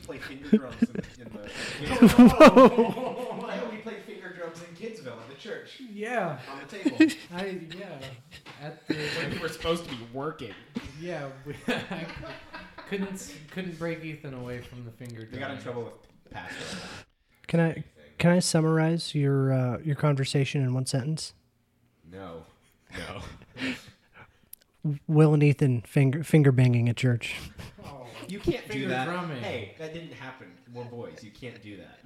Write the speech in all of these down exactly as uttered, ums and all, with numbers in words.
play finger drums in, in the. Yeah, we played finger drums in Kidsville in the church. Yeah. On the table. I yeah. At the when we were supposed to be working. Yeah, we I couldn't couldn't break Ethan away from the finger drum. We got in trouble with pastor. Can I can I summarize your uh, your conversation in one sentence? No. No. Will and Ethan finger finger banging at church. Oh, you can't finger do that. Drumming. Hey, that didn't happen. We're boys. You can't do that.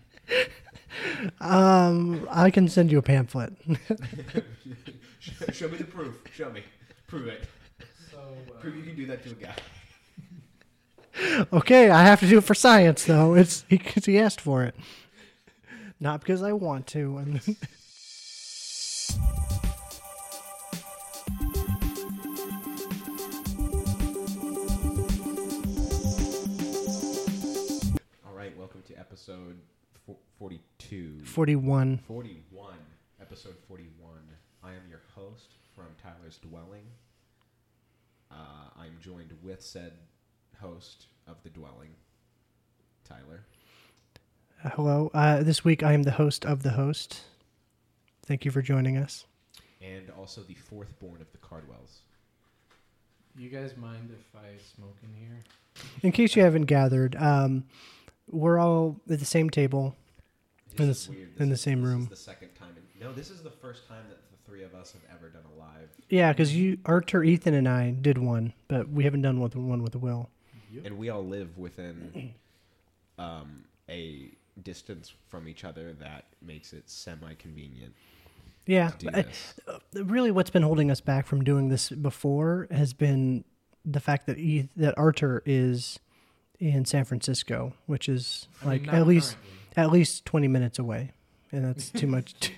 Um, I can send you a pamphlet. Show me the proof. Show me. Prove it. So, uh, Prove you can do that to a guy. Okay, I have to do it for science, though. It's because he asked for it, not because I want to. All right, welcome to episode forty-two. Forty-one. Forty-one. Episode forty-one. I am your host from Tyler's Dwelling. Uh, I'm joined with said host of the Dwelling, Tyler. Uh, hello. Uh, this week I am the host of the host. Thank you for joining us. And also the fourth born of the Cardwells. you guys mind if I smoke in here? In case you haven't gathered, um, we're all at the same table This in the, is s- weird. This in the is- same this room. Is the second time. In, no, this is the first time that the three of us have ever done a live. Yeah, because you, Arthur, Ethan, and I did one, but we haven't done one with, one with Will. Yep. And we all live within um, a distance from each other that makes it semi-convenient Yeah, to do but I- this. really, what's been holding us back from doing this before has been the fact that e- that Arthur is in San Francisco, which is I mean, like not at least currently. at least twenty minutes away, and that's too much. To,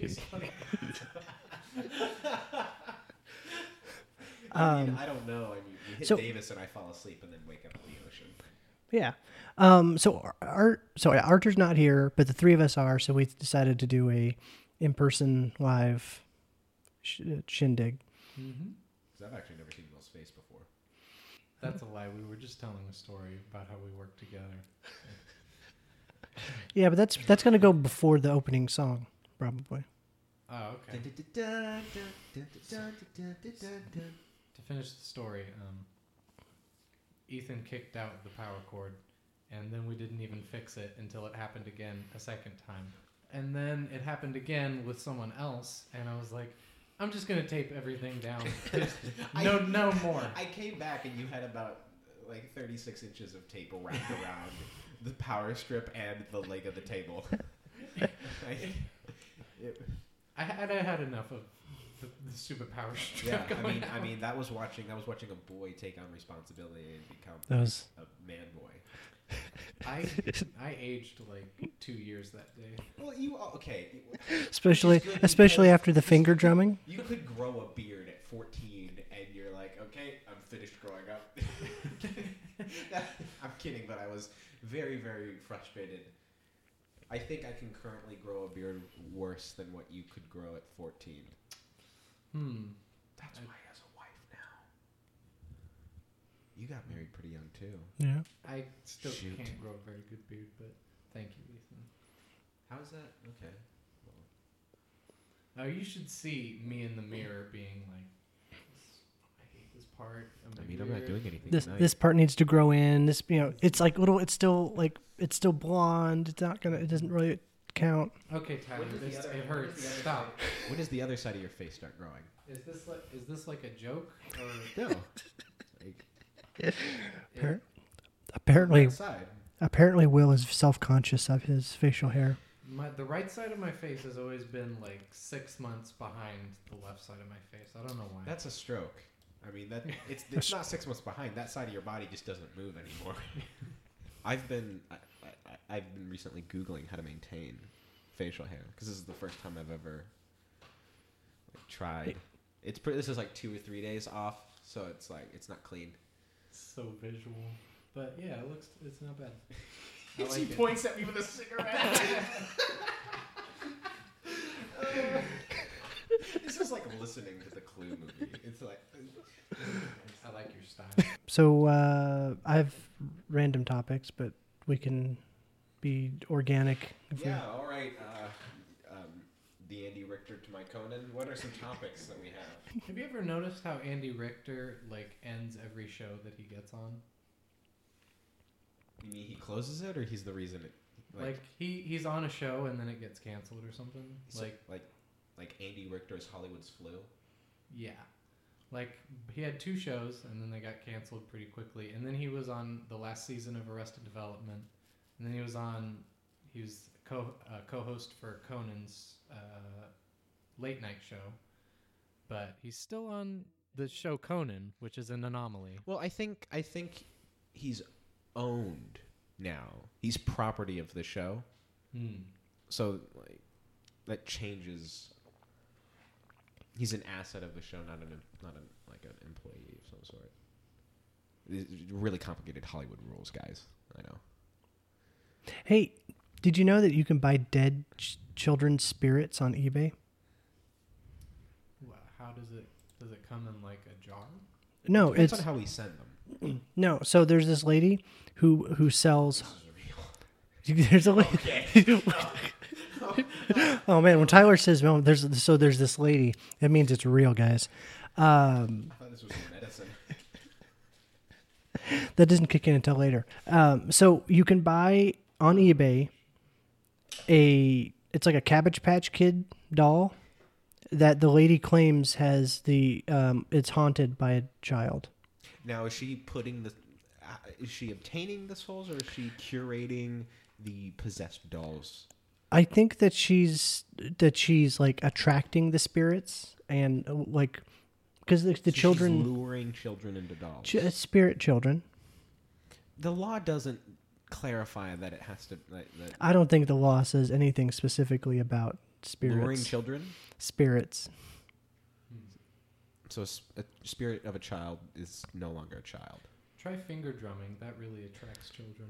I mean, I don't know. I mean, we hit so- Davis and I fall asleep and then wake up in the ocean. yeah. Um. So Art. So Arthur's not here, but the three of us are. So we decided to do a in-person live sh- shindig. Mm-hmm. Because I've actually never seen Will's face before. That's a lie. We were just telling a story about how we work together. Yeah, but that's that's gonna go before the opening song, probably. Oh, okay. To finish the story, um, Ethan kicked out the power cord, and then we didn't even fix it until it happened again a second time. And then it happened again with someone else, and I was like, I'm just going to tape everything down. no, I- no more. I came back and you had about like thirty-six inches of tape wrapped around the power strip and the leg of the table. I, it, I had, I had enough of the, the super power strip yeah, I going mean, I on. mean, that was watching. I was watching a boy take on responsibility and become That was a man boy. I, I aged like two years that day. Well, you okay? especially Which is good especially because- after the finger drumming. You could grow a beard at fourteen, and you're like, okay, I'm finished growing up. I'm kidding, but I was very, very frustrated. I think I can currently grow a beard worse than what you could grow at fourteen. Hmm. That's why he has a wife now. You got married pretty young too. Yeah. I still Shoot. can't grow a very good beard, but thank you, Ethan. How's that? Okay. Oh, you should see me in the mirror being like, "This- I hate this part. of I my mean, I'm not beard." doing anything This tonight. this part needs to grow in. This you know, it's like little. It's still like it's still blonde. It's not gonna. It doesn't really count. Okay, Tyler, When does the this, other- it when does hurts. the other Stop. side- When does the other side of your face start growing? Is this like is this like a joke or No. Like, Appar- Apparently, right side. apparently, Will is self conscious of his facial hair. my the right side of my face has always been like six months behind the left side of my face. I don't know why. That's a stroke. I mean, that it's it's not six months behind. That side of your body just doesn't move anymore. I've been I, I, I've been recently Googling how to maintain facial hair because this is the first time I've ever like, tried. It's pretty. This is like two or three days off, so it's like it's not clean. so visual, but yeah, it looks it's not bad. I He like it. points at me with a cigarette. Uh, this is like listening to the Clue movie. It's like I like your style. So uh, I have random topics, but we can be organic. If we- Yeah, all right. Uh, um, the Andy Richter to my Conan. What are some topics that we have? Have you ever noticed how Andy Richter like ends every show that he gets on? You mean he closes it, or he's the reason it? Like, he he's on a show and then it gets canceled or something. so- Like like like Andy Richter's Hollywood's Flu. yeah, like he had two shows and then they got canceled pretty quickly. And then he was on the last season of Arrested Development, and then he was on he was co uh, co-host for Conan's uh, late night show. But he's still on the show Conan, which is an anomaly. Well, I think I think he's owned now. He's property of the show, Hmm. so like that changes. He's an asset of the show, not an not an like an employee of some sort. These really complicated Hollywood rules, guys. I know. Hey, did you know that you can buy dead ch- children's spirits on eBay? Wha- How does it does it come in like a jar? No, Depends it's on how we send them. no. So there's this lady who who sells. This is real. There's a lady. Okay. Oh man, when Tyler says, "Well, there's so there's this lady," that means it's real, guys. Um, I thought this was medicine. that doesn't kick in until later. Um, so you can buy on eBay a it's like a Cabbage Patch Kid doll that the lady claims has the um, it's haunted by a child. Now, is she putting the? Uh, is she obtaining the souls, or is she curating the possessed dolls? I think that she's that she's like attracting the spirits and uh, like because the, the So she's children luring children into dolls. ch- uh, spirit children. The law doesn't clarify that it has to. That, that I don't think the law says anything specifically about spirits. luring children. Spirits. So a s- a spirit of a child is no longer a child. Try finger drumming. That really attracts children.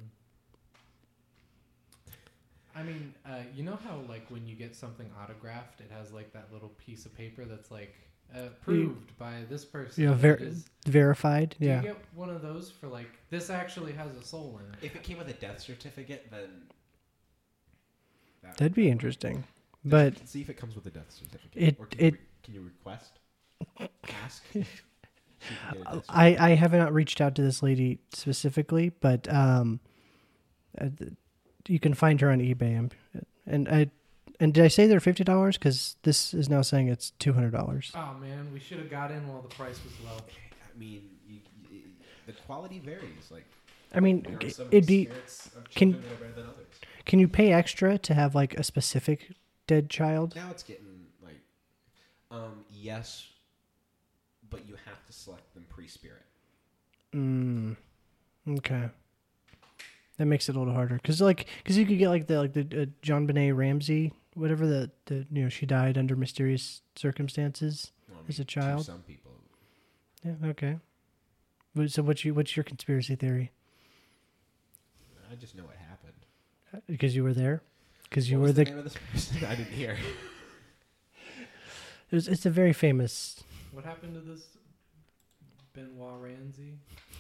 I mean, uh, you know how like when you get something autographed, it has like that little piece of paper that's like uh, approved by this person. Yeah, that ver- is- verified. Do Yeah. you get one of those for like this actually has a soul in it? If it came with a death certificate, then that- That'd be interesting. But see if it comes with a death certificate. It- or can it- you re- can you request? Ask. See if you can get a death I, I have not reached out to this lady specifically, but um, uh, th- you can find her on eBay. Um, And I and did I say they're fifty dollars? Because this is now saying it's two hundred dollars. Oh man, we should have got in while the price was low. I mean, you, you, the quality varies. Like I mean, there are some it'd be. spirits of can- children that are better than others. Can you pay extra to have like a specific dead child? Now it's getting like, um, yes, but you have to select them pre-spirit. Mm, okay. That makes it a little harder because, like, because you could get like the like the uh, John Benet Ramsey, whatever the the you know she died under mysterious circumstances Well, I as a mean, to child. some people, Yeah. Okay. What- So what's your what's your conspiracy theory? I just know what happened. Because you were there. Because you What were was the. the name of this person? I didn't hear. It was, it's a very famous. What happened to this Benoit Ramsey?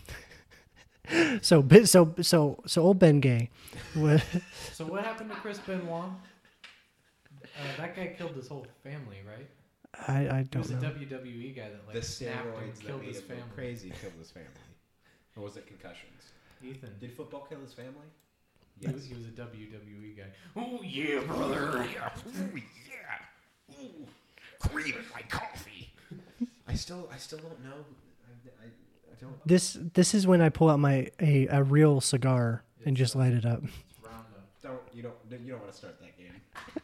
So bi- so so so old Ben Gay. wa- So what happened to Chris Benoit? Uh, that guy killed his whole family, right? I I He don't was a know. W W E guy that The like snapped steroids and that killed made his him go family. crazy killed his family. Or was it concussions? Ethan. Did football kill his family? He, was, he was a W W E guy. Oh yeah, brother. Oh yeah. Ooh, cream in my coffee. I still, I still don't know. I, I, I don't. This this is when I pull out my a, a real cigar and just light it up. It's Roundup. Don't you don't you don't want to start that game.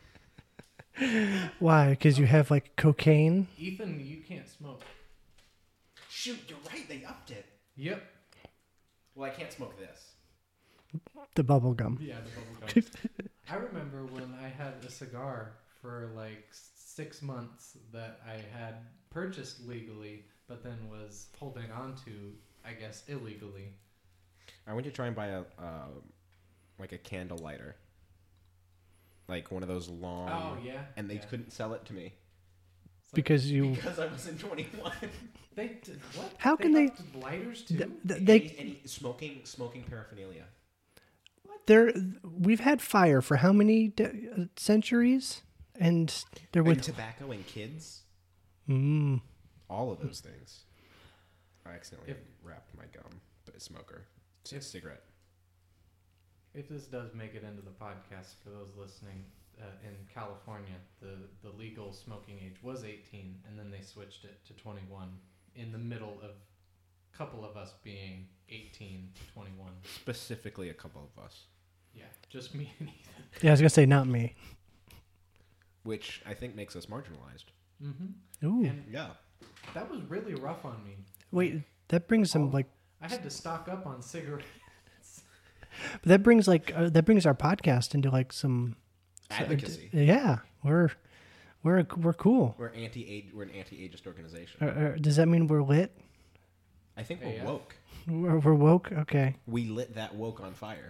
Why? Because you have like cocaine. Ethan, you can't smoke. Shoot, you're right. They upped it. Yep. Well, I can't smoke this. The bubble gum. Yeah, the bubble gum. I remember when I had a cigar for like six months that I had purchased legally, but then was holding on to, I guess, illegally. I went to try and buy a uh, like a candle lighter, like one of those long. Oh yeah. And they yeah. couldn't sell it to me It's like- Because you. because I wasn't twenty-one. They did, what? How can they- upped lighters too? th- th- Any, they any smoking smoking paraphernalia. What? there we've had fire for how many de- centuries, and there And with tobacco and kids. mm, All of those things. I accidentally If- wrapped my gum, but it's smoker. It's a If- cigarette. If this does make it into the podcast, for those listening, uh, in California, the, the legal smoking age was eighteen, and then they switched it to twenty-one in the middle of a couple of us being eighteen to twenty-one. Specifically, a couple of us. Yeah, just me and Ethan. yeah, I was gonna say not me. Which I think makes us marginalized. Mm-hmm. Ooh, And Yeah. that was really rough on me. wait, that brings some Oh. like I had to stock up on cigarettes. that brings like uh, that brings our podcast into like some Advocacy. Yeah, we're we're we're cool. We're anti-age. We're an anti-ageist organization. Uh, uh, does that mean we're lit? I think A we're F. woke. We're, we're woke. Okay. We lit that woke on fire.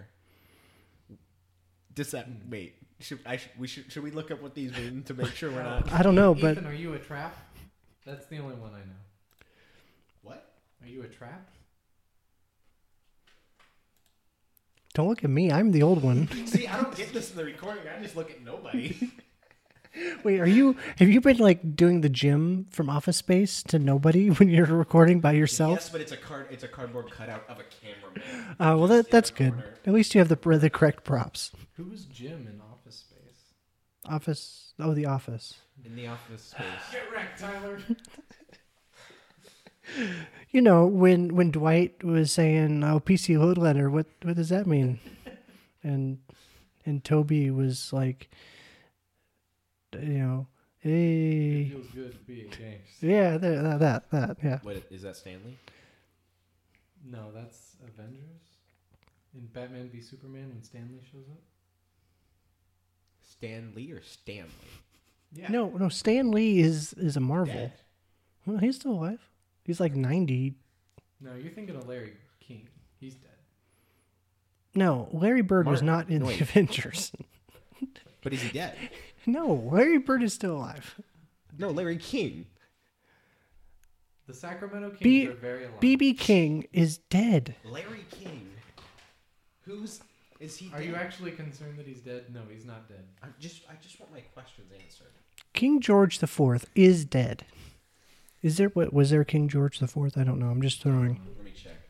Does that wait? Should I? Should, we should. Should we look up what these mean to make sure we're not? I don't know, but Ethan, are you a trap? That's the only one I know. What? Are you a trap? don't look at me. I'm the old one. See, I don't get this in the recording. I just look at nobody. Wait, are you? Have you been like doing the gym from Office Space to nobody when you're recording by yourself? Yes, but it's a card. It's a cardboard cutout of a cameraman. Uh, well, just that in that's the good. corner. At least you have the the correct props. Who was Jim in Office Space? Office. Oh, the Office. In the office space. Get wrecked, Tyler. You know when when Dwight was saying, "Oh, P C load letter," what what does that mean? And and Toby was like, you know, It hey, feels good to be a gangster. yeah, that that that, that yeah. What is that? Stanley? No, that's Avengers. In Batman v Superman when Stanley shows up. Stan Lee or Stanley? Yeah. No, no, Stan Lee is is a Marvel. Dead. Well, he's still alive. He's like ninety. No, you're thinking of Larry King. He's dead. No, Larry Bird was Mark- not in wait. the Avengers. But is he dead? No, Larry Bird is still alive. No, Larry King. The Sacramento Kings B- are very alive. B B King is dead. Larry King. Who's is he? Are dead? you actually concerned that he's dead? No, he's not dead. I just I just want my questions answered. King George the Fourth is dead. Is there what was there King George the Fourth? I don't know. I'm just throwing. Let me check.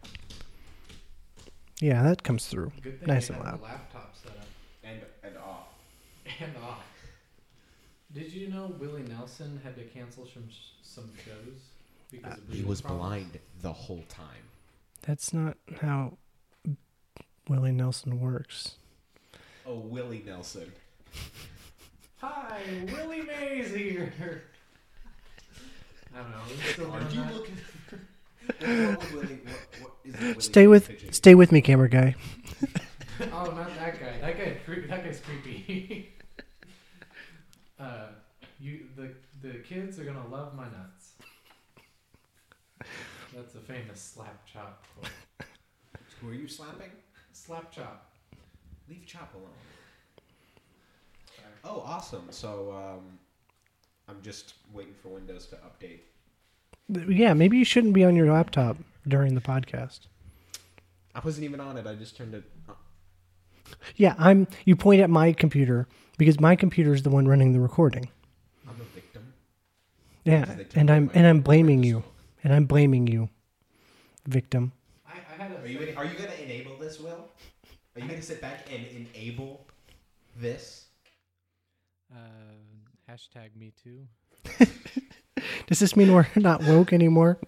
Yeah, that comes through. Good thing Nice they and have loud. the laptop set up. And and off. And off. Did you know Willie Nelson had to cancel some some shows because of He breathing was problems? blind the whole time. That's not how Willie Nelson works. Oh, Willie Nelson. Hi, Willie Mays here. I don't know. We're still Are doing you that? looking? what, what, Willie, what, what is the Willie Stay Mays with fidget? stay with me, camera guy. Oh, not that guy. That guy. cre- That guy's creepy. uh, you the the kids are gonna love my nuts. That's a famous slap chop quote. Who are you slapping? Slap chop. Leave Chop alone. Sorry. Oh, awesome. So um, I'm just waiting for Windows to update. Yeah, maybe you shouldn't be on your laptop during the podcast. I wasn't even on it. I just turned it. On. Yeah, I'm. You point at my computer because my computer is the one running the recording. I'm a victim. Yeah, Because they turned and on I'm my and I'm blaming you, microscope. and I'm blaming you, victim. I, I had a. Are you are you gonna enable this, Will? Are you gonna sit back and enable this? Uh, hashtag me too. Does this mean we're not woke anymore?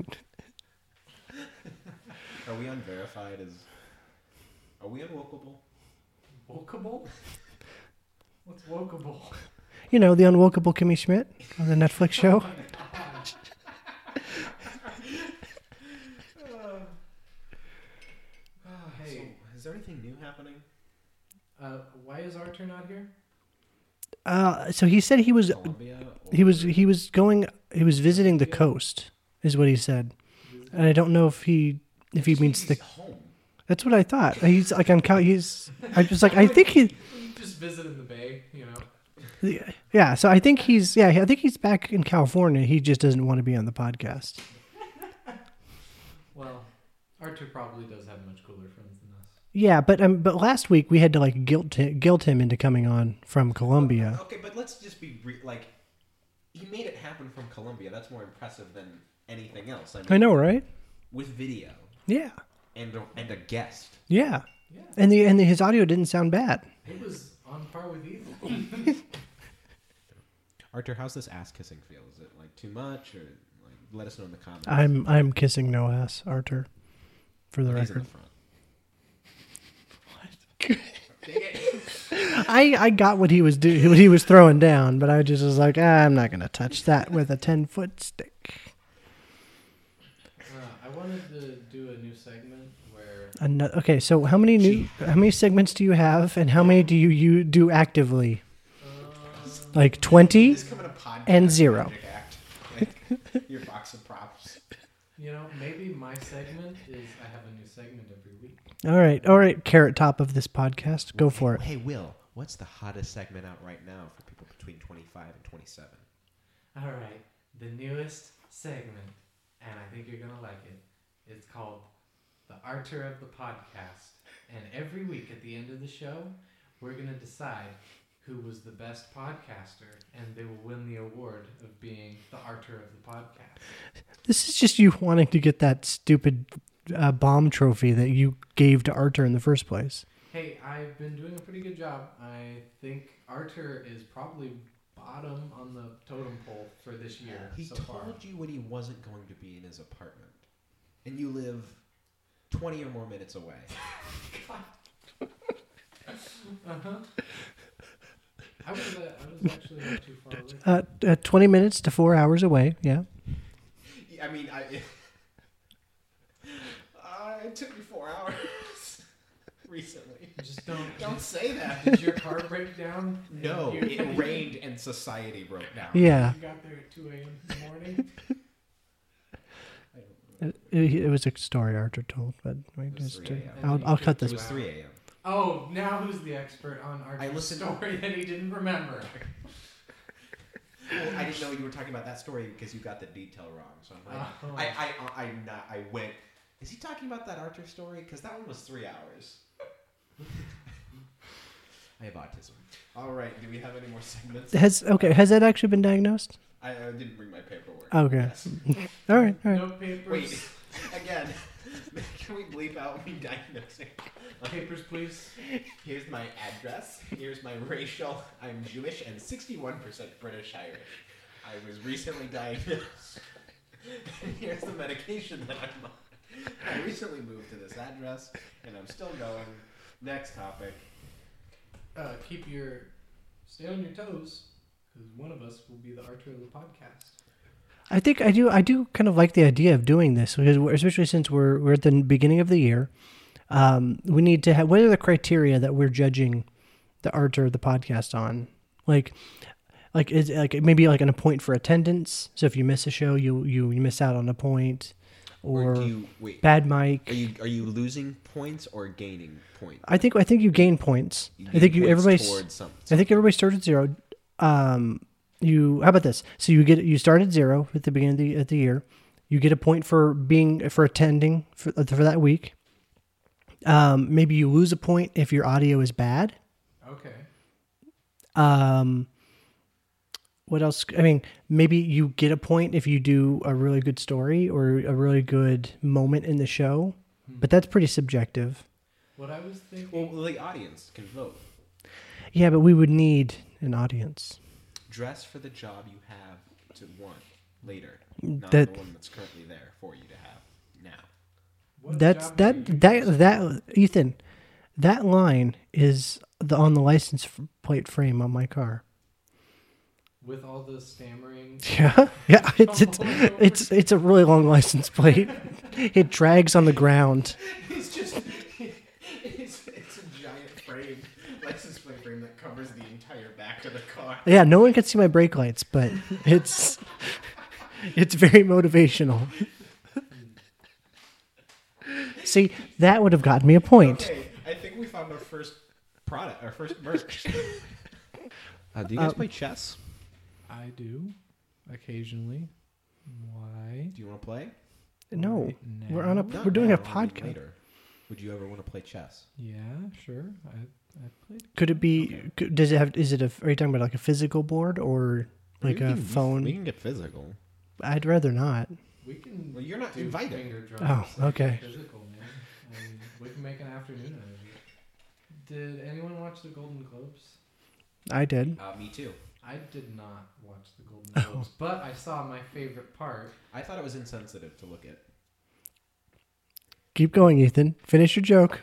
Are we unverified? As are we unwokable? Wokeable? What's wokeable? You know, the unwokeable Kimmy Schmidt on the Netflix show. Hey. So, is there anything new happening? Uh, why is Arthur not here? Uh, so he said he was Colombia? he was or- he was going he was visiting the coast, is what he said, and I don't know if he if he Just means the. he's home. That's what I thought. He's like on. Cal- He's. I was like I think he. Just visiting the bay, you know. Yeah, so I think he's yeah, I think he's back in California. He just doesn't want to be on the podcast. Well, Arthur probably does have much cooler friends than us. Yeah, but um, but last week we had to like guilt guilt him into coming on from Colombia. Okay, but let's just be re- like, he made it happen from Colombia. That's more impressive than anything else. I, mean, I know, right? With video Yeah, and a, and a guest. yeah, Yeah. and the and the, his audio didn't sound bad. It was on par with Ethan. Arthur, how's this ass kissing feel? Is it like too much, or like let us know in the comments? I'm I'm kissing no ass, Arthur, for the He's in record. the front. I, I got what he was do what he was throwing down, but I just was like, ah, I'm not gonna touch that with a ten foot stick. Uh, I wanted to do a new segment where Ano- okay, so how many new how many segments do you have, and how many do you, you do actively? uh, Like twenty This coming a podcast and zero. magic act. Like, your box of props. you know, maybe my segment is I have a new segment every week. All right, all right, carrot top of this podcast, go for it. Hey, Will, what's the hottest segment out right now for people between twenty-five and twenty-seven? All right, the newest segment, and I think you're gonna like it. It's called the Archer of the Podcast, and every week at the end of the show, we're gonna decide who was the best podcaster, and they will win the award of being the Archer of the Podcast. This is just you wanting to get that stupid uh, bomb trophy that you gave to Arthur in the first place. Hey, I've been doing a pretty good job. I think Archer is probably bottom on the totem pole for this year He so told far. you when he wasn't going to be in his apartment, and you live twenty or more minutes away. Uh-huh. I was, uh, I was actually not too far away. Uh, uh, twenty minutes to four hours away. Yeah. I mean, I. uh, it took me four hours recently. Just don't. Don't just- say that. Did your car break down? No, You- it rained and society broke down. Yeah. You got there at two a.m. in the morning. I don't It, it, it was a story Arthur told, but we It was just, three uh, a.m. I'll, I'll cut It this. was three a.m. Oh, now who's the expert on I Archer's listened- story that he didn't remember? Well, I didn't know you were talking about that story because you got the detail wrong. So I'm like, Oh. I, I, I, I, not, I went. Is he talking about that Archer story? Because that one was three hours. I have autism. All right. Do we have any more segments? Has okay? Has that actually been diagnosed? I, I didn't bring my paperwork. Okay. Yes. All right. All right. No papers. Wait. Again. Can we bleep out me diagnosing? Papers, please. Here's my address. Here's my racial. I'm Jewish and sixty-one percent British Irish. I was recently diagnosed. And here's the medication that I'm on. I recently moved to this address, and I'm still going. Next topic. Uh, keep your stay on your toes, because one of us will be the Archer of the podcast. I think I do. I do kind of like the idea of doing this because, we're- especially since we're we're at the beginning of the year, um, we need to have. What are the criteria that we're judging the Archer of the podcast on? Like, like is like maybe like an a point for attendance. So if you miss a show, you you, you miss out on a point, or, do you wait? bad mic. Are you are you losing points or gaining points? I think I think you gain points. You I think gain you points everybody's. towards some, I think everybody starts at zero. Um, you how about this? So you get you start at zero at the beginning of the at the year. You get a point for being for attending for for that week. Um, maybe you lose a point if your audio is bad. Okay. Um, what else? I mean, maybe you get a point if you do a really good story or a really good moment in the show, but that's pretty subjective. What I was thinking. Well, the audience can vote. Yeah, but we would need an audience. Dress for the job you have to want later, not That- the one that's currently there for you to have now. what That's job do that you that use? that Ethan, that line is the on the license f- plate frame on my car. With all the stammering. Yeah, yeah, it's it's it's it's a really long license plate. It drags on the ground. It's just it's, it's a giant frame, license plate frame that covers the entire back of the car. Yeah, no one can see my brake lights, but it's it's very motivational. See, that would have gotten me a point. Okay, I think we found our first product, our first merch. Uh, do you guys Um, play chess? I do, occasionally. Why? Do you want to play? No, Right we're on a now? we're doing a now, I mean podcast. later. Would you ever want to play chess? Yeah, sure. I I played. Could it be? Okay. could- Does it have? Is it a? Are you talking about like a physical board or like We a can- phone? We can get physical. I'd rather not. We can. Well, you're not do invited. Finger Oh, drums and okay. Physical, man. And we can make an afternoon out of it. Did anyone watch the Golden Globes? I did. Uh, me too. I did not watch the Golden Oh. Globes, but I saw my favorite part. I thought it was insensitive to look at. Keep going, Ethan. Finish your joke.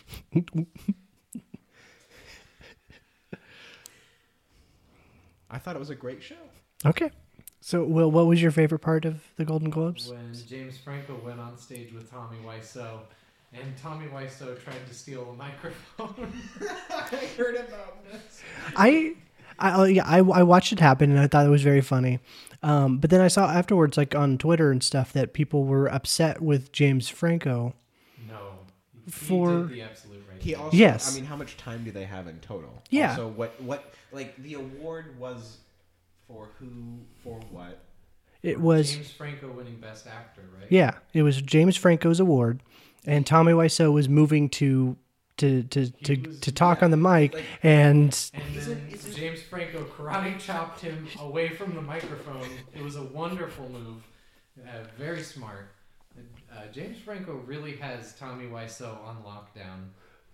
I thought it was a great show. Okay. So, Will, what was your favorite part of the Golden Globes? When James Franco went on stage with Tommy Wiseau, and Tommy Wiseau tried to steal a microphone. I heard about this. I, I, oh, yeah, I, I watched it happen, and I thought it was very funny. Um, but then I saw afterwards, like on Twitter and stuff, that people were upset with James Franco. No. He For- did the absolute right He thing. also, Yes. I mean, how much time do they have in total? Yeah. So what? What? Like the award was for who? For what? It was, James Franco winning Best Actor, right? yeah, it was James Franco's award, and Tommy Wiseau was moving to to to to, was- to talk yeah, on the mic, like- and And Isn't- then isn't- James Franco karate chopped him away from the microphone. It was a wonderful move. Uh, very smart. Uh, James Franco really has Tommy Wiseau on lockdown.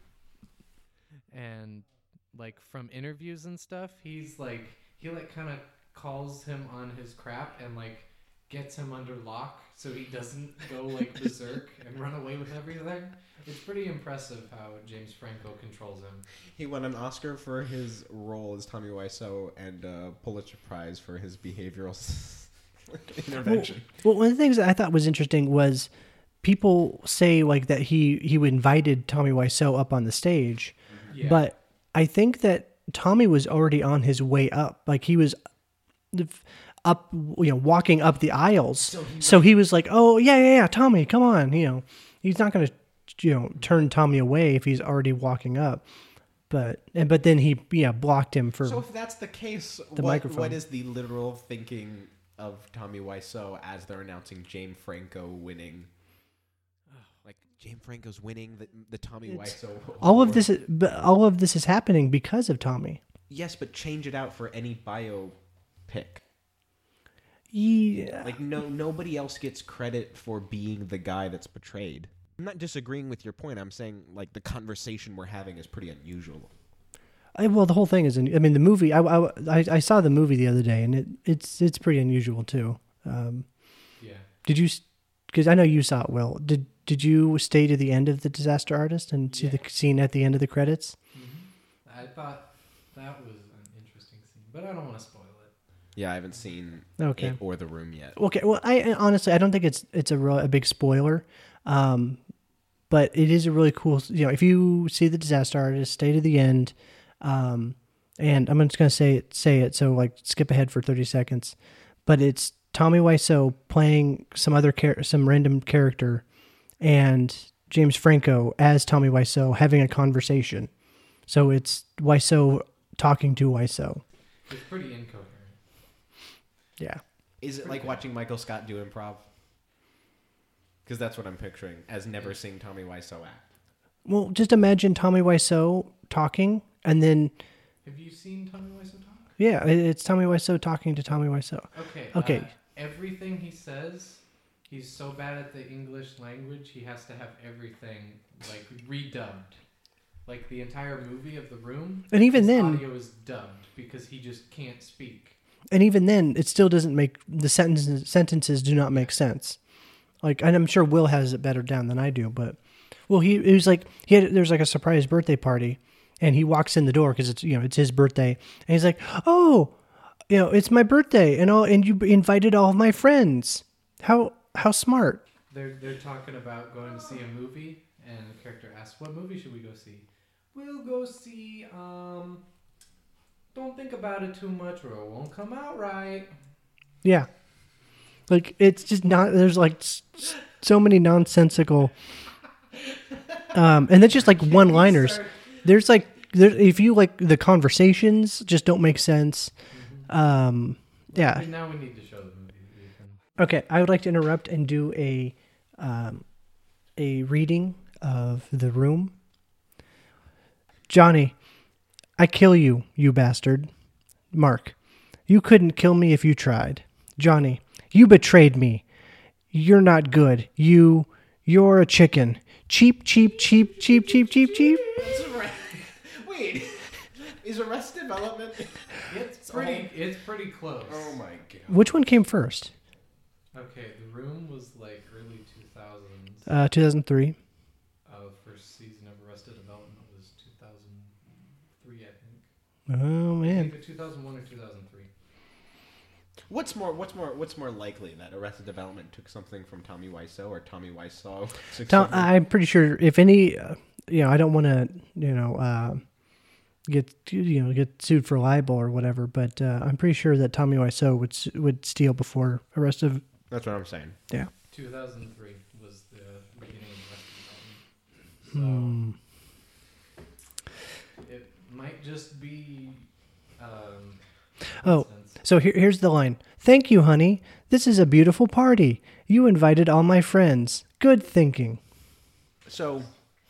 And like from interviews and stuff, he's like he like kind of calls him on his crap and like gets him under lock so he doesn't go like berserk and run away with everything. It's pretty impressive how James Franco controls him. He won an Oscar for his role as Tommy Wiseau and a Pulitzer Prize for his behavioral intervention. well, one of the things that I thought was interesting was people say like that he he invited Tommy Wiseau up on the stage, Yeah. but I think that Tommy was already on his way up, like he was up, you know, walking up the aisles. So he So he was like, "Oh yeah, yeah, yeah, Tommy, come on," you know, he's not going to, you know, turn Tommy away if he's already walking up. But and but then he yeah blocked him for So if that's the case, the what, microphone. what is the literal thinking of Tommy Wiseau as they're announcing James Franco winning? Like James Franco's winning the the Tommy It's- Wiseau. all of award? this. Is, but all of this is happening because of Tommy. Yes, but change it out for any biopic. Yeah. Like no, nobody else gets credit for being the guy that's portrayed. I'm not disagreeing with your point. I'm saying like the conversation we're having is pretty unusual. I, well, the whole thing is. I mean, the movie. I, I, I- I saw the movie the other day, and it, it's it's pretty unusual too. Um, Yeah. did you? Because I know you saw it. Will did did you stay to the end of the Disaster Artist and see Yeah. the scene at the end of the credits? Mm-hmm. I thought that was an interesting scene, but I don't want to spoil it. Yeah, I haven't seen Okay. it or The Room yet. Okay. Well, I I- honestly I don't think it's it's a real a big spoiler, um, but it is a really cool. You know, if you see the Disaster Artist, stay to the end. Um, and I'm just gonna say it, say it. So like, skip ahead for thirty seconds. But it's Tommy Wiseau playing some other char- some random character, and James Franco as Tommy Wiseau having a conversation. So it's Wiseau talking to Wiseau. It's pretty incoherent. Yeah. Is it Pretty like good. watching Michael Scott do improv? Because that's what I'm picturing as never seeing Tommy Wiseau act. Well, just imagine Tommy Wiseau talking, and then Have you seen Tommy Wiseau talk? yeah, it- it's Tommy Wiseau talking to Tommy Wiseau. Okay. Okay. Uh, everything he says, he's so bad at the English language, he has to have everything like redubbed. Like the entire movie of The Room. And even his then, audio is dubbed because he just can't speak. and even then, it still doesn't make the sentences sentences do not make sense. Like, and I'm sure Will has it better down than I do, but well, he it was like he had there's like a surprise birthday party, and he walks in the door because it's you know it's his birthday, and he's like, oh, you know, it's my birthday, and all, and you invited all of my friends. How how smart. They're they're talking about going to see a movie, and the character asks, "What movie should we go see?" We'll go see. Um, don't think about it too much, or it won't come out right. Yeah. Like, it's just not, there's like s- s- so many nonsensical, um, and that's just like one liners. Start- There's like, there, if you like the conversations just don't make sense. Um, yeah. But now we need to show the movie. Ethan. Okay. I would like to interrupt and do a, um, a reading of The Room. Johnny, I kill you, you bastard. Mark, you couldn't kill me if you tried. Johnny, you betrayed me. You're not good. You, you're a chicken. Cheap, cheap, cheap, cheap, cheap, cheap, cheap. Wait, is Arrested Development? It's pretty. It's pretty close. Oh my god. Which one came first? Okay, The Room was like early two thousands. Uh, two thousand three. Uh, first season of Arrested Development was two thousand three, I think. Oh man. Either two thousand one or two thousand three. What's more? What's more? What's more likely that Arrested Development took something from Tommy Wiseau or Tommy Wiseau? took Tom, something- I'm pretty sure if any, uh, you know, I don't want to, you know, uh, get you know get sued for libel or whatever, but uh, I'm pretty sure that Tommy Wiseau would s- would steal before Arrested. That's what I'm saying. Yeah. two thousand three was the beginning of Arrested Development. So Hmm. it might just be. Um, Oh, coincidence. so here, here's the line. Thank you, honey. This is a beautiful party. You invited all my friends. Good thinking. So,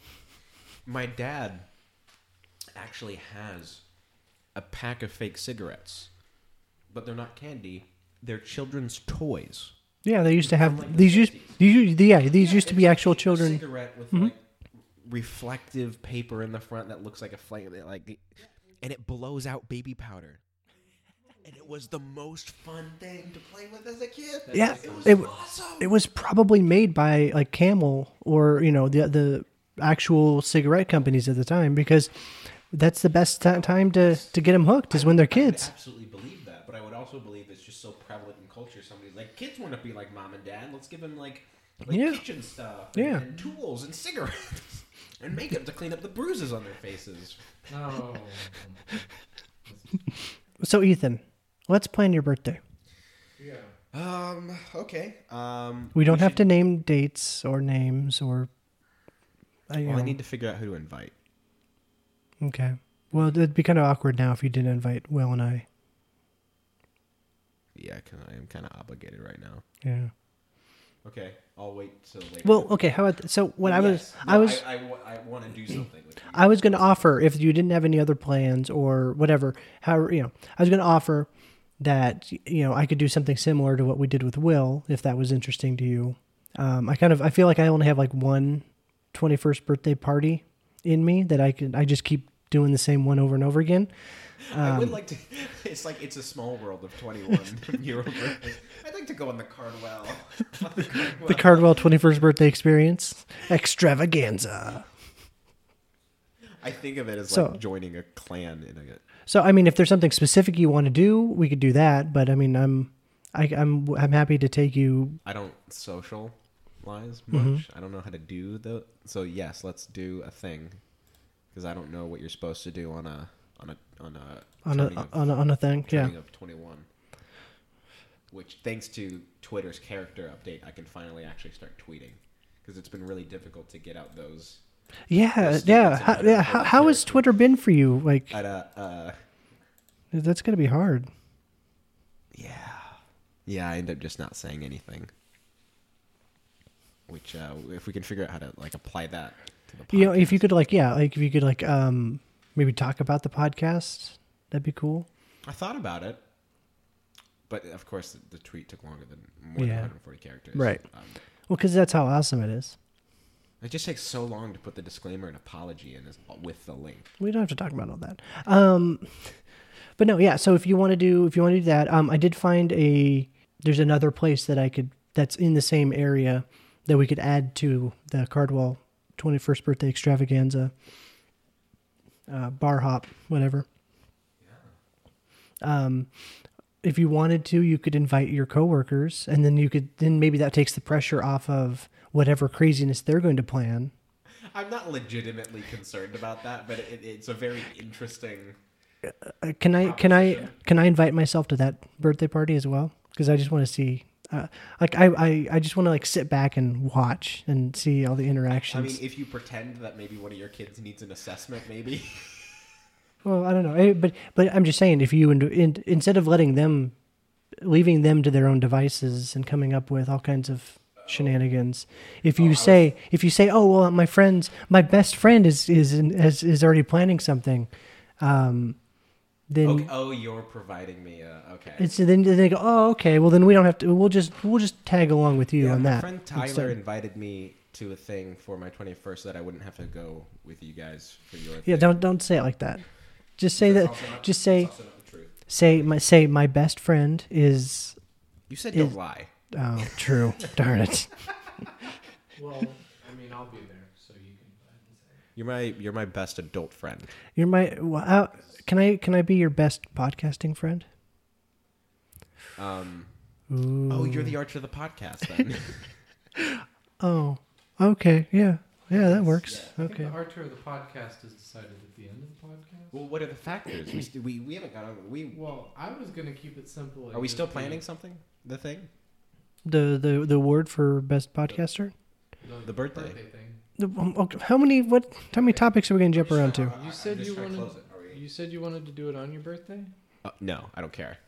my dad actually has a pack of fake cigarettes, but they're not candy. They're children's toys. Yeah, they used to have From, like, the these used fifties. these used- yeah these Yeah, used to it's be like actual a children. cigarette with Mhm. like reflective paper in the front that looks like a flame, like, and it blows out baby powder. And it was the most fun thing to play with as a kid. Yeah, it was it, awesome. it was probably made by like Camel or you know the the actual cigarette companies at the time because that's the best ti- time to to get them hooked is when they're I would kids. absolutely believe that, but I would also believe it's just so prevalent in culture. Somebody's like, kids want to be like mom and dad. Let's give them like, like Yeah. kitchen stuff, and, Yeah. and tools and cigarettes and makeup to clean up the bruises on their faces. Oh. So Ethan, let's plan your birthday. Yeah. Um. Okay. Um. We don't have to name dates or names or. Uh, you Well, I know. need to figure out who to invite. Okay. Well, it'd be kind of awkward now if you didn't invite Will and I. Yeah, cause I am kind of obligated right now. Yeah. Okay, I'll wait till later. Well, okay. How about th- so? When I was, Yes. I No, was, I, want to do something with you. I was going to offer if you didn't have any other plans or whatever. How you know? I was going to offer that you know I could do something similar to what we did with Will if that was interesting to you. Um, I kind of I feel like I only have like one twenty-first birthday party in me that I can I just keep doing the same one over and over again. I would Um, like to. It's like it's a small world of twenty-one year old birthdays. I'd like to go on the Cardwell. On the Cardwell. The Cardwell twenty-first birthday experience extravaganza. I think of it as So- like joining a clan in a. So I mean, if there's something specific you want to do, we could do that. But I mean, I'm I, I'm I'm happy to take you. I don't socialize much. Mm-hmm. I don't know how to do the. So yes, let's do a thing, because I don't know what you're supposed to do on a on a on a On turning a, of, on a on a thing, yeah. turning of twenty-one. Which, thanks to Twitter's character update, I can finally actually start tweeting, because it's been really difficult to get out those. Yeah, Those yeah, stupid how, symbols yeah. for How, the how has character. Twitter been for you? Like, At a, uh, that's gonna be hard. yeah, yeah. I end up just not saying anything. Which, uh, if we can figure out how to like apply that to the podcast. You know, if you could, like, yeah, like if you could, like, um, maybe talk about the podcast, that'd be cool. I thought about it, but of course the, the tweet took longer than more than Yeah. one hundred forty characters. Right. Um, Well, because that's how awesome it is. it just takes so long to put the disclaimer and apology in as, with the link. We don't have to talk about all that. Um, but no, yeah. So if you want to do, if you want to do that, um, I did find a. There's another place that I could. That's in the same area that we could add to the Cardwell twenty-first birthday extravaganza. Uh, bar hop, whatever. Um, if you wanted to, you could invite your coworkers, and then you could. Then maybe that takes the pressure off of whatever craziness they're going to plan. I'm not legitimately concerned about that, but it, it's a very interesting. Uh, can I can I can I invite myself to that birthday party as well? Because I just want to see, uh, like I, I, I just want to like sit back and watch and see all the I interactions. mean, if you pretend that maybe one of your kids needs an assessment, maybe. well, I don't know, Eh, but but I'm just saying, if you in, in, instead of letting them, leaving them to their own devices and coming up with all kinds of shenanigans. If you Oh, I say if you say, "Oh well, my friends, my best friend is is is, is already planning something," um, then Okay. Oh, you're providing me. Uh, okay. it's then they go, "Oh, okay. Well, then we don't have to. We'll just we'll just tag along with you yeah, on my that." friend Tyler instead. invited me to a thing for my twenty-first so that I wouldn't have to go with you guys for your. Yeah, thing. don't don't say it like that. Just say That's that. also not- Just that's say also not the truth. say my say my best friend is. You said is- don't lie. Oh, true. Darn it. Well, I mean, I'll be there, so you can go ahead and say it. You're my you're my best adult friend. You're my. Well, uh, can I can I be your best podcasting friend? Um. Ooh. Oh, you're the archer of the podcast then. Oh, okay. Yeah. Yeah, that works. I think Okay. the Archer of the podcast is decided at the end of the podcast. well, what are the factors? We st- we we haven't got on. We Well, I was gonna keep it simple. and are we just still be planning something? The thing. The the the award for best podcaster. The birthday. thing. The- um, okay, How many what? How many topics are we gonna jump around to? You said you wanted. You said you wanted to do it on your birthday. Uh, no, I don't care.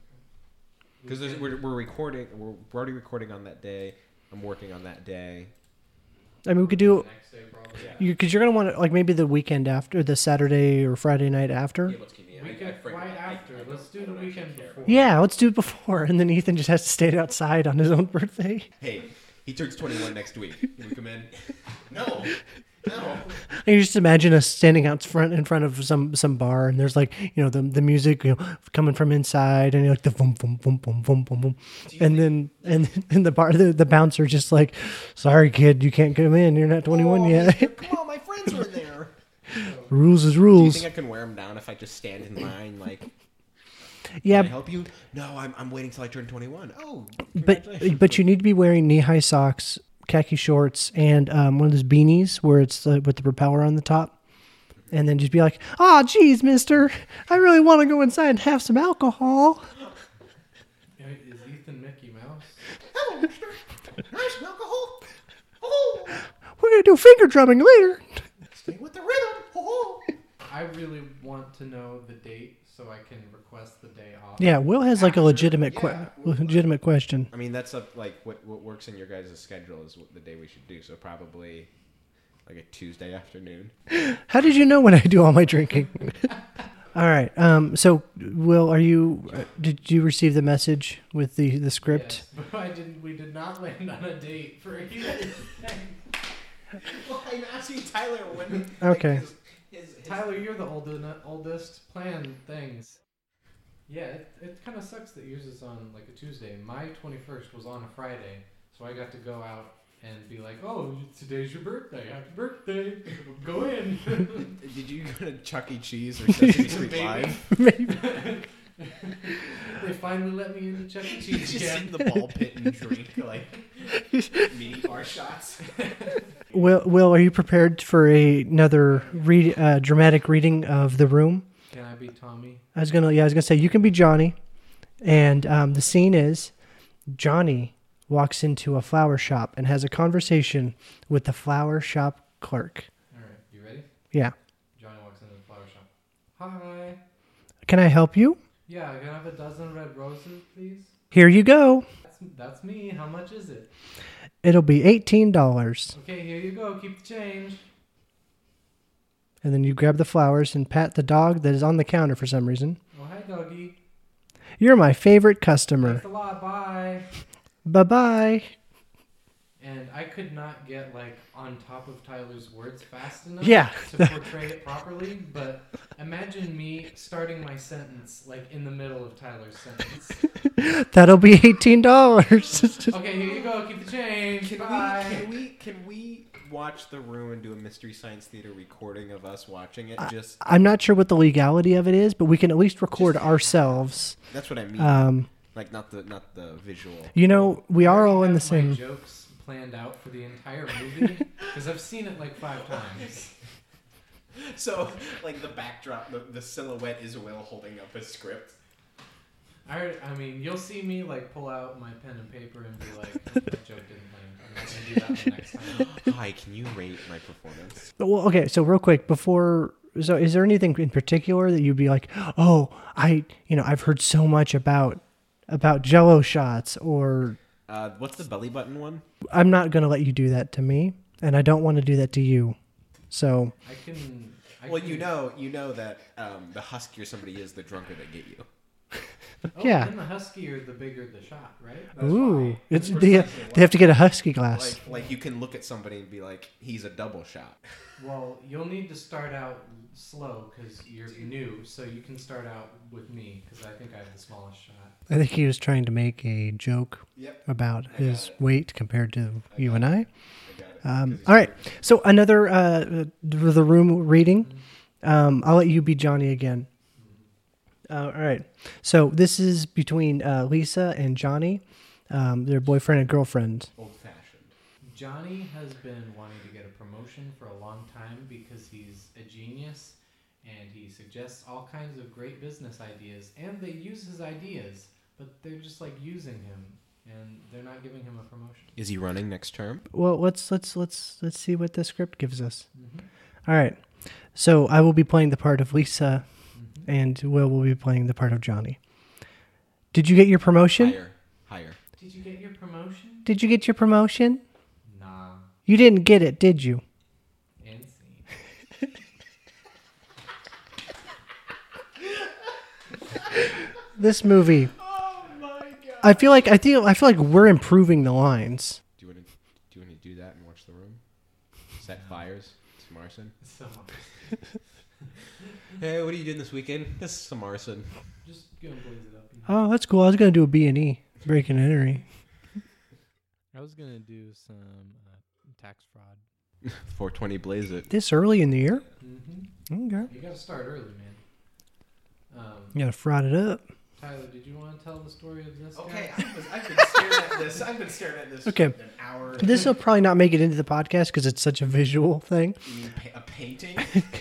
Because we're, we're recording. We're, we're already recording on that day. I'm working on that day. I mean, we could do Next day, probably. Yeah. you because you're gonna want to like maybe the weekend after, the Saturday or Friday night after. Yeah, let's keep me- I- I Weekend forget- right I- I after. don't- Let's do I the don't actually weekend care. before. Yeah, let's do it before, and then Ethan just has to stay outside on his own birthday. Hey, he turns twenty-one next week. Can we come in? No, no. And you just imagine us standing out front in front of some some bar, and there's like you know the the music you know coming from inside, and like the boom boom boom boom boom boom boom, and then and and the bar the, the bouncer just like, sorry kid, you can't come in, you're not twenty-one Oh, yet. mister, come on, my friends were there. Rules is Do you rules. think I can wear them down if I just stand in line? Like, Yeah, can I help you? No, I'm I'm waiting till I turn twenty-one. Oh, but congratulations. but you need to be wearing knee high socks, khaki shorts, and um, one of those beanies where it's uh, with the propeller on the top. And then just be like, "Oh, geez, mister, I really want to go inside and have some alcohol." Yeah, Is Ethan Mickey Mouse? Hello, mister. Nice alcohol. Oh, We're gonna do finger drumming later. stay with the rhythm. Oh. I really want to know the date so I can request the day off. Yeah, Will has like a After- legitimate que- yeah, Will- legitimate question. I mean, that's a, like what what works in your guys' schedule is what the day we should do. So probably like a Tuesday afternoon. How did you know when I do all my drinking? All right. Um. So, Will, are you? Uh, did you receive the message with the the script? Yes, but I didn't. We did not land on a date for either. Well, I'm asking Tyler when. Okay. his, his, his Tyler, you're the oldest oldest plan things. Yeah, it, it kind of sucks that yours is on like a Tuesday. My twenty-first was on a Friday, so I got to go out and be like, "Oh, today's your birthday! Happy birthday! Go in." Did you go to Chuck E. Cheese or Sesame Street Maybe. Live? Maybe. They finally let me into Chuck E. Cheese Just sit again. in the ball pit and drink like mini bar shots. Will, Will, are you prepared for a, another read, uh, dramatic reading of The Room? Can I be Tommy? I was gonna, yeah, I was gonna say you can be Johnny, and um, the scene is Johnny walks into a flower shop and has a conversation with the flower shop clerk. All right, you ready? Yeah. Johnny walks into the flower shop. Hi. Can I help you? Yeah, can I have a dozen red roses, please? Here you go. That's, that's me. How much is it? It'll be eighteen dollars. Okay, here you go. Keep the change. And then you grab the flowers and pat the dog that is on the counter for some reason. Oh, hi, doggy. You're my favorite customer. Thanks a lot. Bye. Bye bye. And I could not get like on top of Tyler's words fast enough Yeah. to portray it properly. But imagine me starting my sentence like in the middle of Tyler's sentence. That'll be eighteen dollars. Okay, here you go. Keep the change. Can Bye. we, can we can we watch The Room and do a Mystery Science Theater recording of us watching it? Just I'm not sure what the legality of it is, but we can at least record ourselves. that's what I mean. Um, like not the not the visual. you know, we are I all in the have my same. jokes planned out for the entire movie because I've seen it like five times. So like the backdrop, the, the silhouette is Will holding up his script. I, I mean, you'll see me like pull out my pen and paper and be like, oh, "That joke didn't land. I'm not gonna do that one next time." Hi, can you rate my performance? Well, okay, so real quick before. So, is there anything in particular that you'd be like, oh, I, you know, I've heard so much about about Jello shots, or Uh, what's the belly button one? I'm not going to let you do that to me, and I don't want to do that to you. So, I can. I Well, can, you know, you know that um, the huskier somebody is, the drunker they get you. Oh, yeah. And the huskier, the bigger the shot, right? Ooh, it's That's they, precisely they have to get a husky glass. Like, like you can look at somebody and be like, he's a double shot. Well, you'll need to start out slow because you're new, so you can start out with me because I think I have the smallest shot. I think he was trying to make a joke Yep. about I his got it. weight compared to I you got and it. I. I got it. Um, 'Cause he's all right. huge. So another uh, the room reading. Um, I'll let you be Johnny again. Uh, all right. So this is between uh, Lisa and Johnny, um, their boyfriend and girlfriend. Old fashioned. Johnny has been wanting to get a promotion for a long time because he's a genius and he suggests all kinds of great business ideas and they use his ideas, but they're just like using him and they're not giving him a promotion. Is he running next term? Well, let's let's let's let's see what the script gives us. Mm-hmm. All right. So I will be playing the part of Lisa, Mm-hmm. and Will will be playing the part of Johnny. Did you get your promotion? Higher. Higher. Did you get your promotion? Did you get your promotion? Nah. You didn't get it, did you? And scene. This movie. Oh my god. I feel like I feel I feel like we're improving the lines. Do you want to do you want to do that and watch the room? Set fires. Samarson. So Hey, what are you doing this weekend? This is Samarson. just go and blaze it up. Oh, that's cool. I was gonna do a B and E, break and entering. I was gonna do some uh, tax fraud. four twenty blaze it. This early in the year. Mm-hmm. Okay. You gotta start early, man. Um, You gotta fraud it up. Tyler, did you want to tell the story of this Okay, guy? I was, I've been staring at this. I've been staring at this Okay. for an hour. This will probably not make it into the podcast because it's such a visual thing. You mean pa- a painting?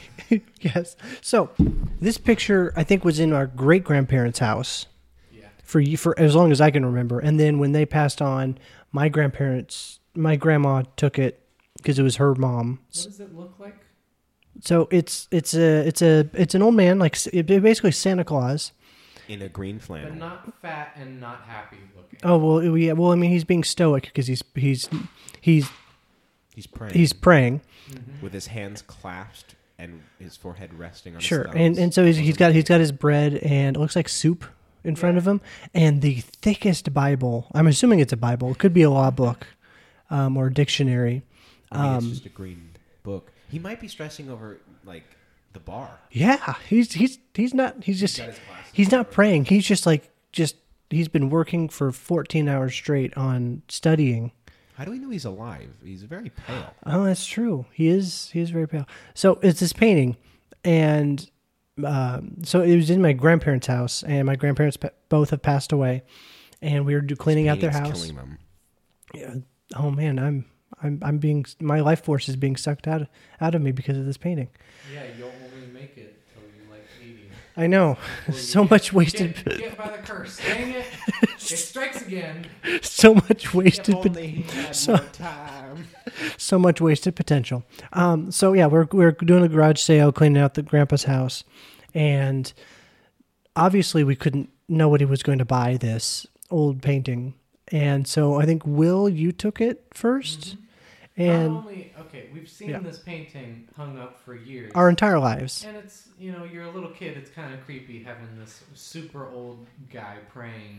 Yes. So, this picture I think was in our great grandparents' house Yeah. for you for as long as I can remember. And then when they passed on, my grandparents, my grandma took it because it was her mom. What does it look like? So it's it's a it's a it's an old man like s- it, basically Santa Claus. In a green flannel. But not fat and not happy looking. Oh well, yeah. Well, I mean, he's being stoic because he's he's he's He's praying. he's praying. Mm-hmm. with his hands clasped and his forehead resting on his Sure, thumbs. and and so he's, he's got he's got his bread and it looks like soup in front Yeah. of him, and the thickest Bible. I'm assuming it's a Bible. It could be a law book, um, or a dictionary. I mean, Um, it's just a green book. He might be stressing over like the bar. Yeah, he's he's he's not. He's just got his glasses he's not on. praying. He's just like just he's been working for fourteen hours straight on studying. How do we know he's alive? He's very pale. Oh, that's true. He is he is very pale. So it's this painting, and um, so it was in my grandparents' house, and my grandparents pa- both have passed away, and we were do- cleaning out their Painting's house. killing them. Yeah. Oh man, I'm I'm I'm being my life force is being sucked out out of me because of this painting. Yeah, you'll only make it till you're like eighty. I know. Before you So get- much wasted Get, get by the curse. Dang it! It strikes again. so much If wasted pot- only he had so- more time. so much wasted potential. Um, so yeah, we're we're doing a garage sale, cleaning out the grandpa's house, and obviously we couldn't nobody was going to buy this old painting, and so I think Will, you took it 1st and Not only okay, we've seen Yeah. this painting hung up for years. our entire lives. And it's, you know, you're a little kid, it's kind of creepy having this super old guy praying.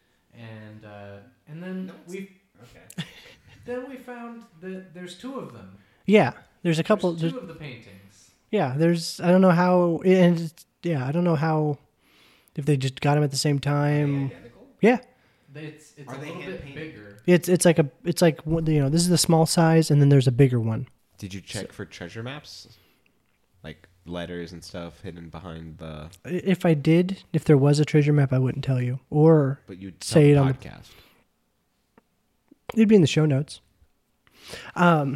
And uh, and then No, it's- we Okay. then we found that there's two of them. Yeah, there's a couple. There's There's, two of the paintings. yeah, there's I don't know how, and it's- yeah, I don't know how if they just got them at the same time. Identical? Yeah, It's it's Are a they little bit hand-painted? bigger. it's it's like a it's like one- you know this is the small size, and then there's a bigger one. Did you check for treasure maps? Like letters and stuff hidden behind the. If I did, if there was a treasure map, I wouldn't tell you, or But you'd Say say it the on the- podcast. it'd be in the show notes. Um,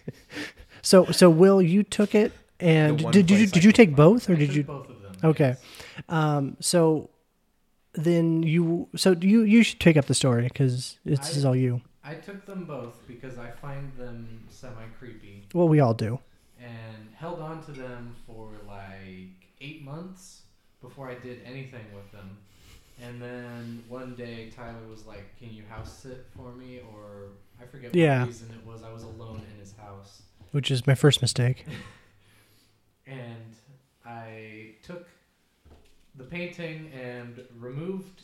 so so Will, you took it, and The one did, did you place I did you could take find both, or I did took you? both of them. Okay. yes. Um, so then you so you you should take up the story because this I- is all you. I took them both because I find them semi creepy Well, we all do. and held on to them for like eight months before I did anything with them. And then one day Tyler was like, "Can you house sit for me?" Or I forget Yeah. what reason it was. I was alone in his house. Which is my first mistake. And I took the painting and removed.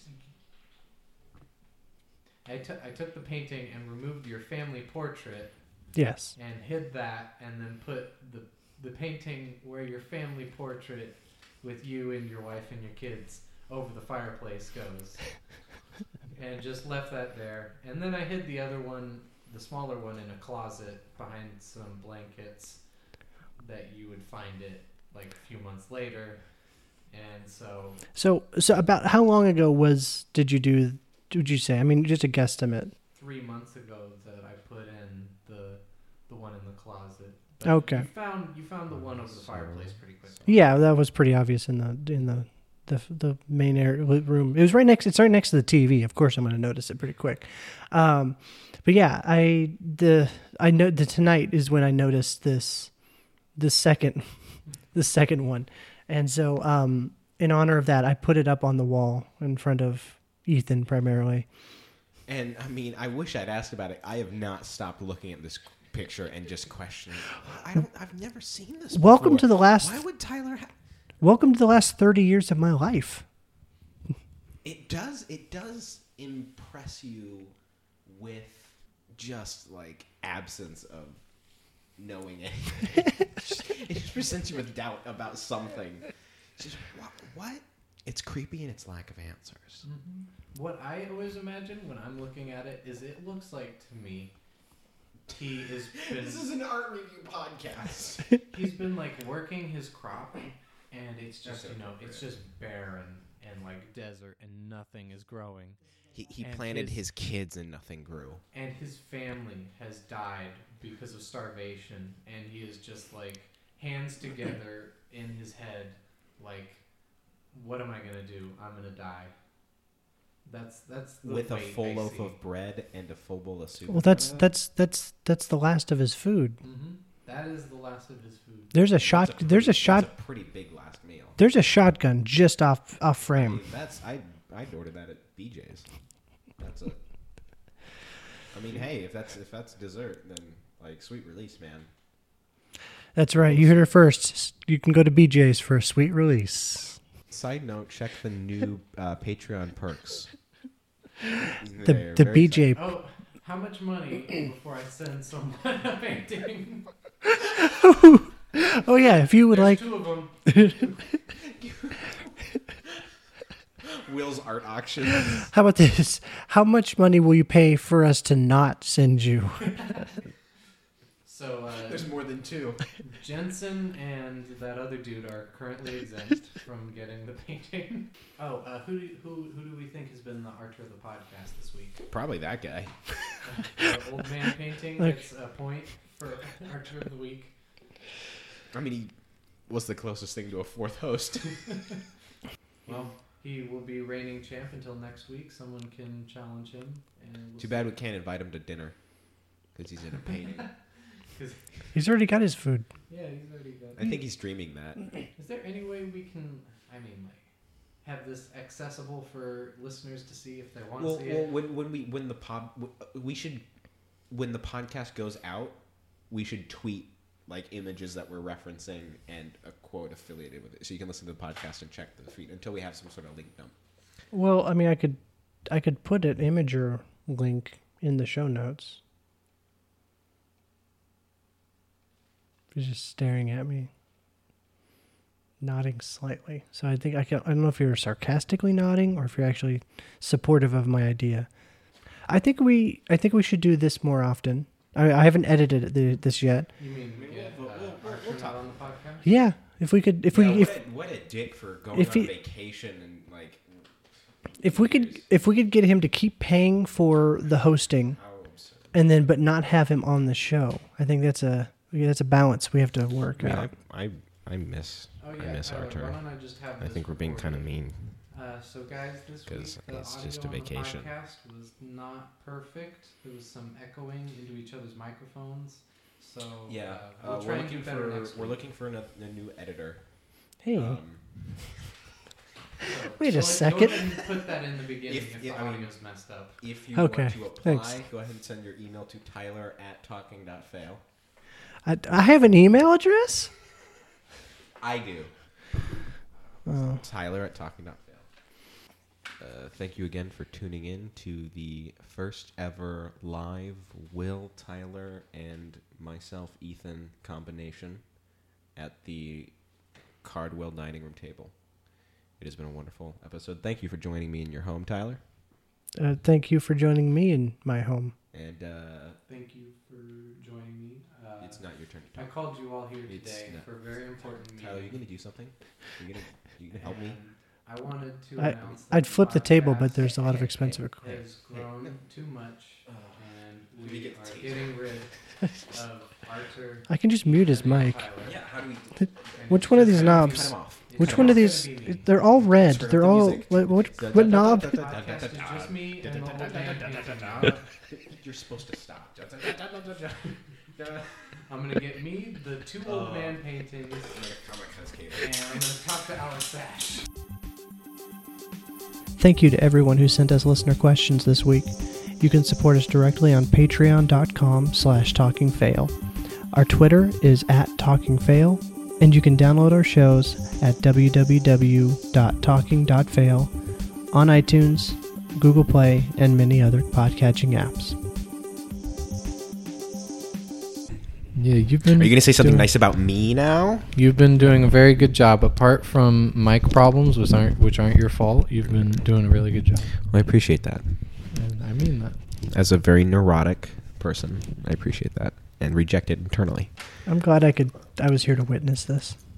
I took I took the painting and removed your family portrait Yes. and hid that, and then put the the painting where your family portrait with you and your wife and your kids over the fireplace goes, and just left that there. And then I hid the other one, the smaller one, in a closet behind some blankets that you would find it like a few months later. And so So so about how long ago was did you do? Would you say? I mean, just a guesstimate. three months ago that I put in the the one in the closet. But Okay. You found you found the one over the fireplace pretty quickly. Yeah, that was pretty obvious in the in the the, the main area room. It was right next. It's right next to the T V. Of course, I'm going to notice it pretty quick. Um, but yeah, I the I know the tonight is when I noticed this the second the second one, and so um, in honor of that, I put it up on the wall in front of Ethan primarily. And I mean, I wish I'd asked about it. I have not stopped looking at this picture and just questioning. I don't. I've never seen this. Welcome before. to the last. Why would Tyler? Ha- Welcome to the last thirty years of my life. it does. It does impress you with just like absence of knowing anything. It just presents you with doubt about something. It's just what? What? It's creepy in its lack of answers. Mm-hmm. What I always imagine when I'm looking at it is it looks like to me he has been This is an art review podcast. he's been like working his crop, and it's just That's you know okay. it's just barren and like desert and nothing is growing. He he And planted his- his kids and nothing grew. And his family has died because of starvation, and he is just like hands together in his head, like, what am I gonna do? I'm gonna die. That's that's the With a weight full I loaf see. of bread and a full bowl of soup. Well, that's that's that's that's the last of his food. Mhm. That is the last of his food. There's a That's shot. pretty- There's a that's shot. a pretty big last meal. There's a shotgun just off off I frame. mean, that's I I'd order that at B J's. That's a. I mean, hey, if that's if that's dessert, then like sweet release, man. That's right. You heard her first. You can go to B J's for a sweet release. Side note: check the new uh, Patreon perks. The They're the very B J. Oh, how much money before I send someone a painting? Oh yeah, if you would There's like. two of them. exciting. Will's art auction. How about this? How much money will you pay for us to not send you? So uh, There's more than two. Jensen and that other dude are currently exempt from getting the painting. Oh, uh, who, do, who who do we think has been the archer of the podcast this week? Probably that guy. The old man painting Like- gets a point for archer of the week. I mean, he was the closest thing to a fourth host. Well, he will be reigning champ until next week. Someone can challenge him. And we'll Too bad we can't invite him to dinner because he's in a painting. Because He's already got his food. yeah, he's already got. I think he's dreaming that. Is there any way we can? I mean, like, have this accessible for listeners to see if they want Well, to see well it? when when we when the pod we should when the podcast goes out, we should tweet like images that we're referencing and a quote affiliated with it, so you can listen to the podcast and check the feed until we have some sort of link dump. Well, I mean, I could, I could put an Imager link in the show notes. He's just staring at me, nodding slightly. So I think I can. I don't know if you're sarcastically nodding or if you're actually supportive of my idea. I think we. I think we should do this more often. I, I haven't edited the, this yet. You mean We'll- get we'll- uh, we'll- we'll- Archer we'll not talk. on the podcast? Yeah, if we could. If we. Yeah, If what, a, what a dick for going if on he- vacation and like. if we could. If we could get him to keep paying for the hosting. How absurd. And then, but not have him on the show. I think that's a yeah, that's a balance we have to work I, out. I I miss Oh I yeah, miss Tyler, Archer. why don't I just have I this think we're being kind of recorded? mean. Uh, so guys, this 'Cause week the it's audio just a on the vacation. podcast was not perfect. There was some echoing into each other's microphones. So Yeah, uh, we'll uh, try we're and looking do better for next we're week. looking for a, a new editor. Hey, Um, So, Wait a So, like, second. Go ahead and put that in the beginning If- if, if- the I mean- audio's messed up. If you Okay, want to apply, thanks. go ahead and send your email to Tyler at talking.fail. I, I have an email address? I do. Oh. Tyler at talking.fail. Uh, thank you again for tuning in to the first ever live Will, Tyler, and myself, Ethan, combination at the Cardwell dining room table. It has been a wonderful episode. Thank you for joining me in your home, Tyler. Uh, thank you for joining me in my home. And uh, Thank you for joining me. Uh, it's not your turn to I talk. called you all here It's today not- for a very important meeting. Tyler, you gonna do something? You gonna you gonna help me? And I wanted to I- announce that I'd flip the table, but podcast there's a lot of expensive equipment. has grown too much, and We we get are the taste. getting rid of Archer. I can just mute his and mic. Tyler. Yeah. How do we And Which it's one of just these gonna be- knobs? cut him off? it's Which just one of gonna these? be me. They're all red. Turn up They're the all. music. What, what, what knob? The podcast is just me and the whole band painting. You're supposed to stop. I'm gonna get me, the two old Oh. man paintings, and I'm gonna talk to Alex Ash. Thank you to everyone who sent us listener questions this week. You can support us directly on patreon.com slash talkingfail. Our Twitter is at talkingfail, and you can download our shows at w w w dot talking dot fail on iTunes, Google Play, and many other podcatching apps. Yeah, you've been. Are you gonna say something doing- nice about me now? You've been doing a very good job. Apart from mic problems, which aren't which aren't your fault, you've been doing a really good job. Well, I appreciate that. And I mean that. As a very neurotic person, I appreciate that and reject it internally. I'm glad I could. I was here to witness this.